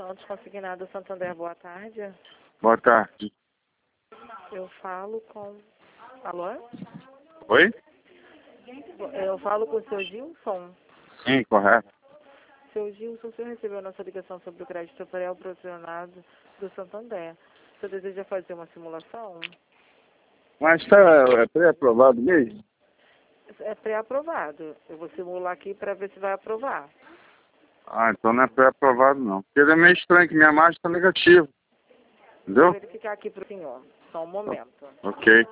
Santos, consignado Santander, boa tarde. Boa tarde. Eu falo com... Alô? Oi? Eu falo com o seu Gilson. Sim, correto. Seu Gilson, o senhor recebeu a nossa ligação sobre o crédito pré proporcionado do Santander. O senhor deseja fazer uma simulação? Mas é pré-aprovado mesmo? É pré-aprovado. Eu vou simular aqui para ver se vai aprovar. Ah, então não é pré-aprovado não. Porque é meio estranho que minha margem está negativa. Entendeu? Vou verificar aqui para o senhor. Só um momento. Ok.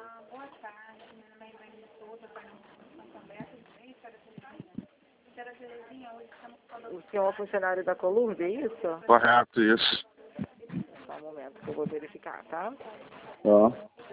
O senhor é funcionário da Colurb, é isso? Correto, isso. Só um momento que eu vou verificar, tá? Ó.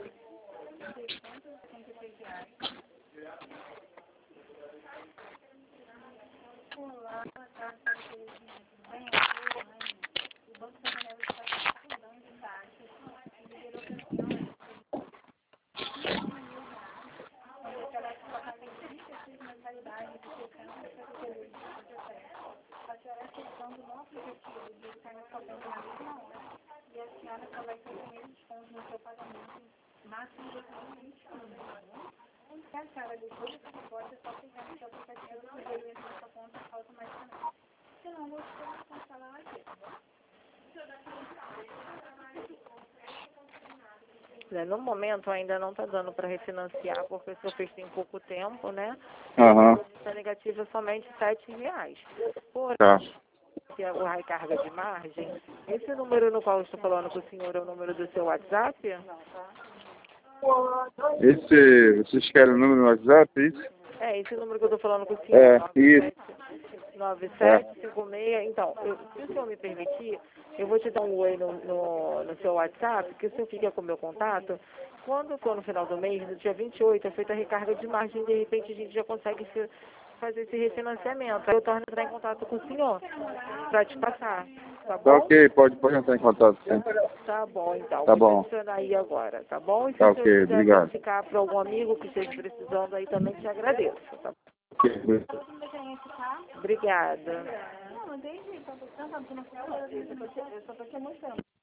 No momento ainda não está dando para refinanciar, porque o senhor fez tem pouco tempo, né? Aham. A negativa é somente R$7. Porém, Tá. que é a recarga de margem, esse número no qual eu estou falando com o senhor é o número do seu WhatsApp? Vocês querem o número no WhatsApp, isso? É, esse número que eu estou falando com o senhor. É, isso. 9756. Então, se o senhor me permitir, eu vou te dar um oi no seu WhatsApp, que o senhor fica com o meu contato. Quando for no final do mês, no dia 28, é feita a recarga de margem, de repente a gente já consegue fazer esse refinanciamento. Aí eu torno a entrar em contato com o senhor para te passar. Tá Tá bom? ok, pode entrar em contato, sim. Tá bom, então. Tá Vou bom. adicionar aí agora, tá bom? E se Tá o senhor ok, quiser obrigado. verificar para algum amigo que esteja precisando aí também, te agradeço. Tá? Ok. Obrigada. Não, desde então, eu só tô te mostrando.